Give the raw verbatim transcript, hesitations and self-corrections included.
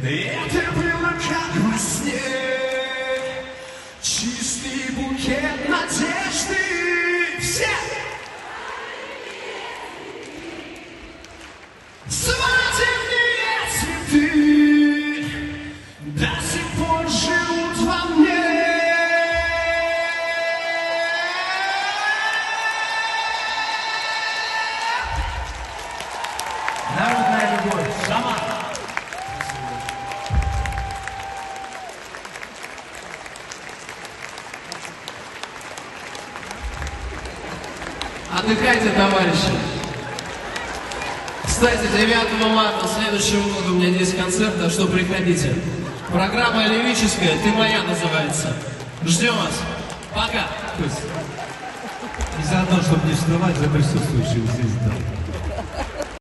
Это было как во сне, чистый букет надежды. Все! Свадебные цветы до сих пор живут во мне. Народная любовь. Шаман. Отдыхайте, товарищи. Кстати, девятого марта следующего года у меня здесь концерт, так что приходите. Программа лирическая, «Ты моя» называется. Ждем вас. Пока. И заодно, чтобы не вставать за присутствующих здесь, да.